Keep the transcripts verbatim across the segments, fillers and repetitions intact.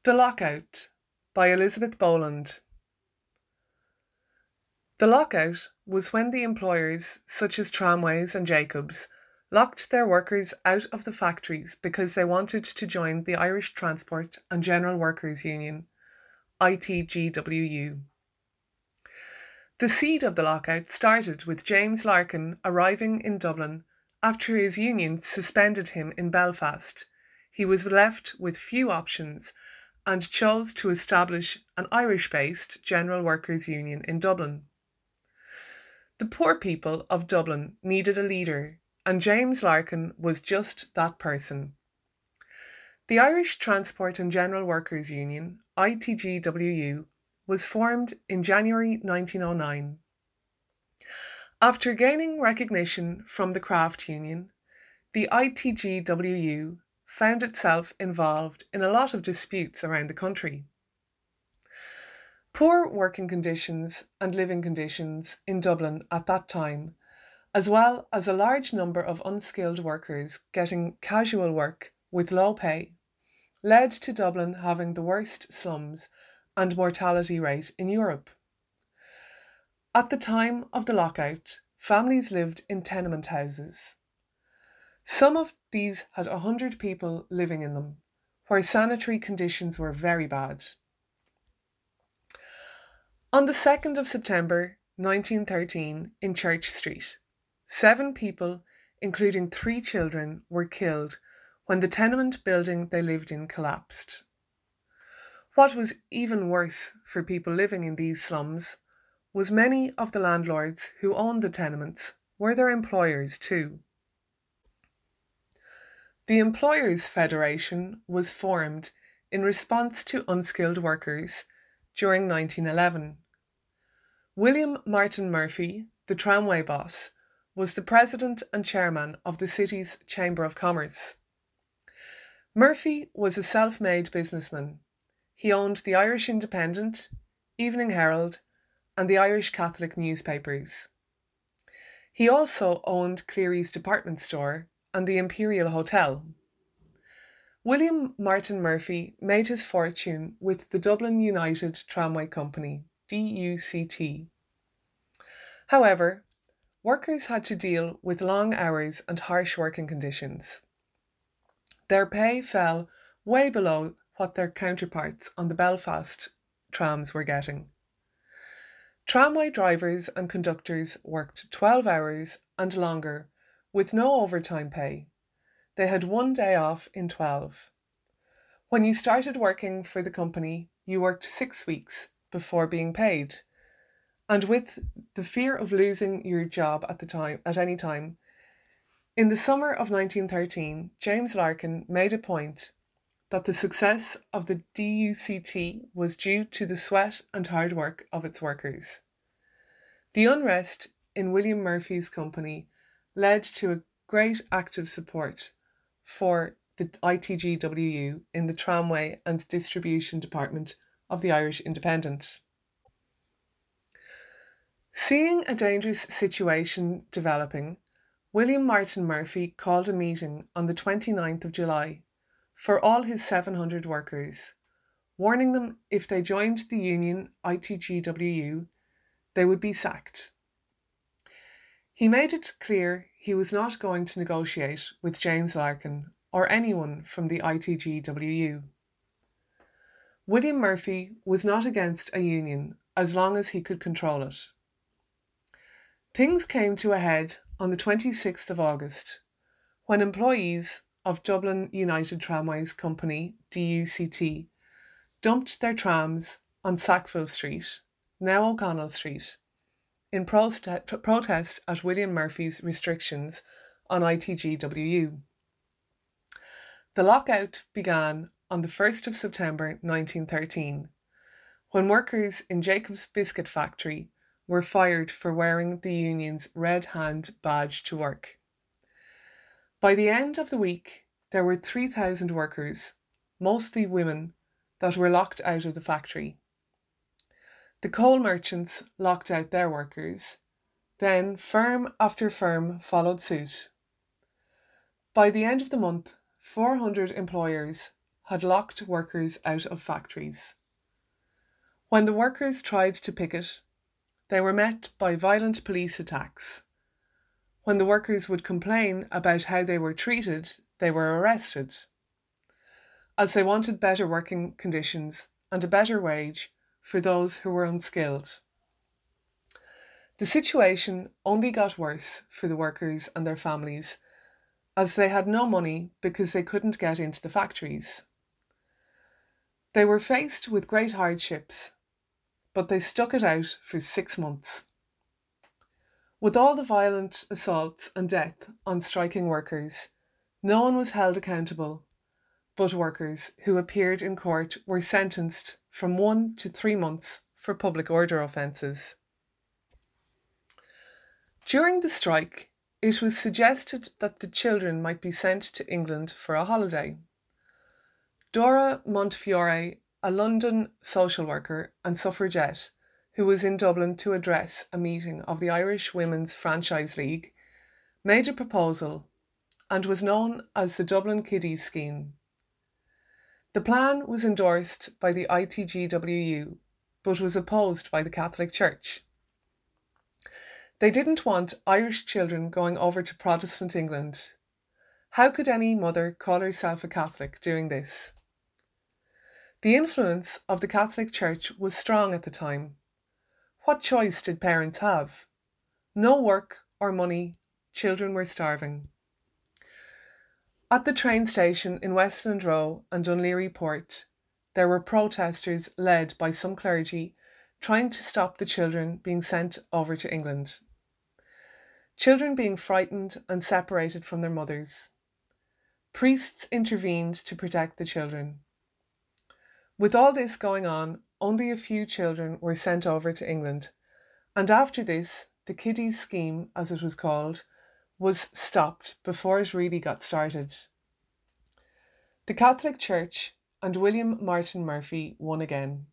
The Lockout by Elizabeth Boland. The lockout was when the employers, such as Tramways and Jacobs, locked their workers out of the factories because they wanted to join the Irish Transport and General Workers Union, I T G W U. The seed of the lockout started with James Larkin arriving in Dublin after his union suspended him in Belfast. He was left with few options and chose to establish an Irish-based General Workers Union in Dublin. The poor people of Dublin needed a leader, and James Larkin was just that person. The Irish Transport and General Workers Union, I T G W U, was formed in January nineteen oh nine. After gaining recognition from the craft union, the I T G W U found itself involved in a lot of disputes around the country. Poor working conditions and living conditions in Dublin at that time, as well as a large number of unskilled workers getting casual work with low pay, led to Dublin having the worst slums and mortality rate in Europe. At the time of the lockout, families lived in tenement houses. Some of these had one hundred people living in them, where sanitary conditions were very bad. On the second of September nineteen thirteen, in Church Street, seven people, including three children, were killed when the tenement building they lived in collapsed. What was even worse for people living in these slums was many of the landlords who owned the tenements were their employers too. The Employers' Federation was formed in response to unskilled workers during nineteen eleven. William Martin Murphy, the tramway boss, was the president and chairman of the city's Chamber of Commerce. Murphy was a self-made businessman. He owned the Irish Independent, Evening Herald, and the Irish Catholic newspapers. He also owned Cleary's department store and the Imperial Hotel. William Martin Murphy made his fortune with the Dublin United Tramway Company, D U C T. However, workers had to deal with long hours and harsh working conditions. Their pay fell way below what their counterparts on the Belfast trams were getting. Tramway drivers and conductors worked twelve hours and longer with no overtime pay. They had one day off in twelve. When you started working for the company, you worked six weeks before being paid. And with the fear of losing your job at the time, at any time, in the summer of nineteen thirteen, James Larkin made a point that the success of the D U C T was due to the sweat and hard work of its workers. The unrest in William Murphy's company led to a great active support for the I T G W U in the tramway and distribution department of the Irish Independent. Seeing a dangerous situation developing, William Martin Murphy called a meeting on the twenty-ninth of July for all his seven hundred workers, warning them if they joined the union I T G W U, they would be sacked. He made it clear he was not going to negotiate with James Larkin or anyone from the I T G W U. William Murphy was not against a union as long as he could control it. Things came to a head on the twenty-sixth of August, when employees of Dublin United Tramways Company, D U C T, dumped their trams on Sackville Street, now O'Connell Street, in proste- protest at William Murphy's restrictions on I T G W U. The lockout began on the first of September nineteen thirteen, when workers in Jacobs Biscuit Factory were fired for wearing the union's red hand badge to work. By the end of the week, there were three thousand workers, mostly women, that were locked out of the factory. The coal merchants locked out their workers. Then firm after firm followed suit. By the end of the month, four hundred employers had locked workers out of factories. When the workers tried to picket, they were met by violent police attacks. When the workers would complain about how they were treated, they were arrested. As they wanted better working conditions and a better wage for those who were unskilled. The situation only got worse for the workers and their families, as they had no money because they couldn't get into the factories. They were faced with great hardships, but they stuck it out for six months. With all the violent assaults and death on striking workers, no one was held accountable, but workers who appeared in court were sentenced from one to three months for public order offences. During the strike, it was suggested that the children might be sent to England for a holiday. Dora Montefiore, a London social worker and suffragette who was in Dublin to address a meeting of the Irish Women's Franchise League, made a proposal and was known as the Dublin Kiddies Scheme. The plan was endorsed by the I T G W U, but was opposed by the Catholic Church. They didn't want Irish children going over to Protestant England. How could any mother call herself a Catholic doing this? The influence of the Catholic Church was strong at the time. What choice did parents have? No work or money, children were starving. At the train station in Westland Row and Dún Laoghaire Port, there were protesters led by some clergy trying to stop the children being sent over to England. Children being frightened and separated from their mothers. Priests intervened to protect the children. With all this going on, only a few children were sent over to England, and after this, the Kiddies Scheme, as it was called, was stopped before it really got started. The Catholic Church and William Martin Murphy won again.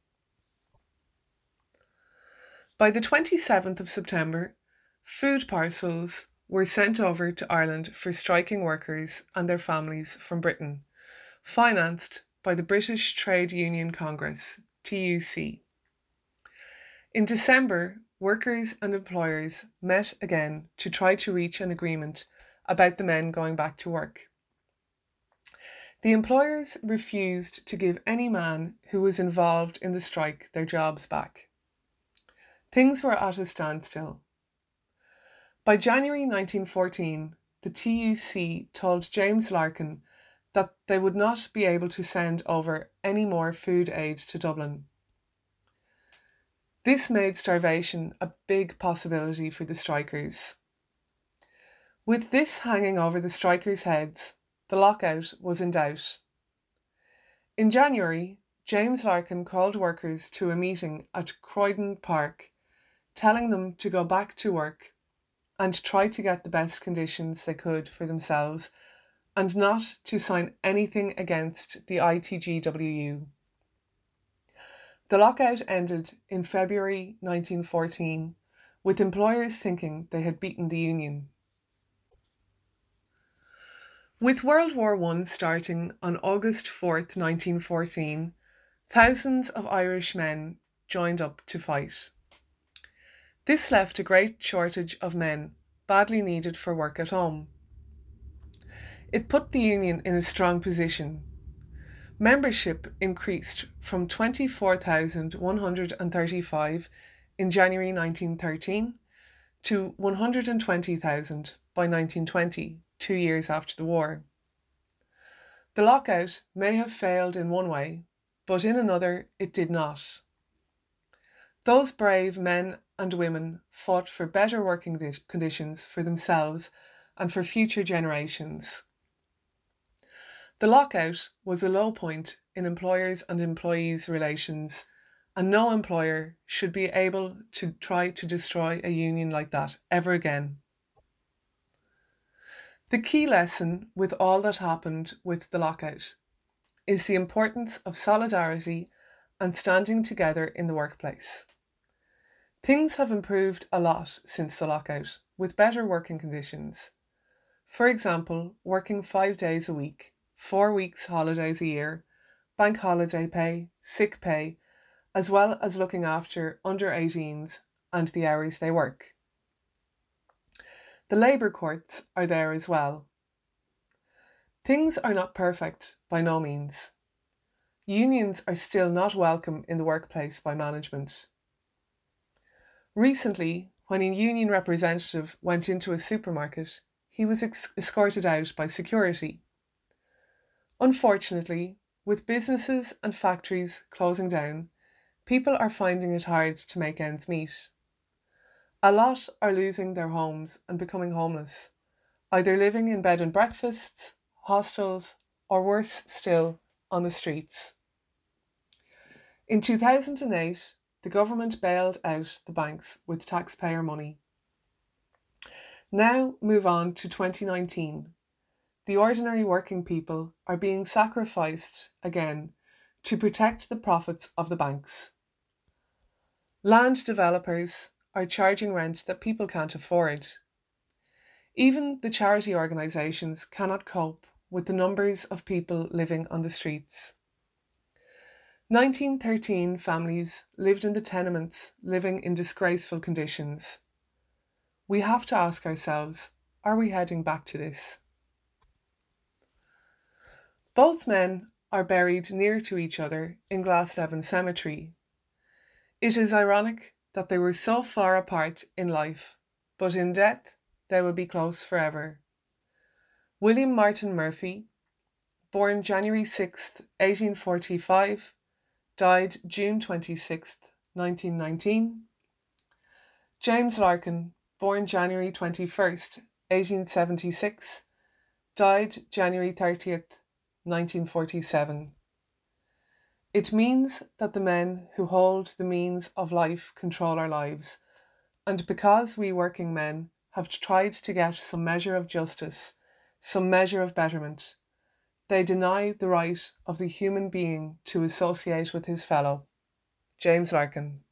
By the twenty-seventh of September, food parcels were sent over to Ireland for striking workers and their families from Britain, financed by the British Trade Union Congress, T U C. In December, workers and employers met again to try to reach an agreement about the men going back to work. The employers refused to give any man who was involved in the strike their jobs back. Things were at a standstill. By January nineteen fourteen, the T U C told James Larkin that they would not be able to send over any more food aid to Dublin. This made starvation a big possibility for the strikers. With this hanging over the strikers' heads, the lockout was in doubt. In January, James Larkin called workers to a meeting at Croydon Park, telling them to go back to work and try to get the best conditions they could for themselves and not to sign anything against the I T G W U. The lockout ended in February nineteen fourteen, with employers thinking they had beaten the union. With World War One starting on August fourth, nineteen fourteen, thousands of Irish men joined up to fight. This left a great shortage of men, badly needed for work at home. It put the union in a strong position. Membership increased from twenty-four thousand one hundred thirty-five in January nineteen thirteen to one hundred twenty thousand by nineteen twenty, two years after the war. The lockout may have failed in one way, but in another it did not. Those brave men and women fought for better working conditions for themselves and for future generations. The lockout was a low point in employers' and employees' relations, and no employer should be able to try to destroy a union like that ever again. The key lesson with all that happened with the lockout is the importance of solidarity and standing together in the workplace. Things have improved a lot since the lockout, with better working conditions. For example, working five days a week, four weeks holidays a year, bank holiday pay, sick pay, as well as looking after under eighteens and the hours they work. The labour courts are there as well. Things are not perfect, by no means. Unions are still not welcome in the workplace by management. Recently, when a union representative went into a supermarket, he was ex- escorted out by security. Unfortunately, with businesses and factories closing down, people are finding it hard to make ends meet. A lot are losing their homes and becoming homeless, either living in bed and breakfasts, hostels, or worse still, on the streets. In two thousand eight, the government bailed out the banks with taxpayer money. Now move on to twenty nineteen. The ordinary working people are being sacrificed again to protect the profits of the banks. Land developers are charging rent that people can't afford. Even the charity organisations cannot cope with the numbers of people living on the streets. nineteen thirteen families lived in the tenements, living in disgraceful conditions. We have to ask ourselves, are we heading back to this? Both men are buried near to each other in Glasnevin Cemetery. It is ironic that they were so far apart in life, but in death they will be close forever. William Martin Murphy, born January sixth, eighteen forty-five, died June twenty-sixth, nineteen nineteen. James Larkin, born January twenty-first, eighteen seventy-six, died January thirtieth, nineteen forty-seven. It means that the men who hold the means of life control our lives, and because we working men have tried to get some measure of justice, some measure of betterment, they deny the right of the human being to associate with his fellow. James Larkin.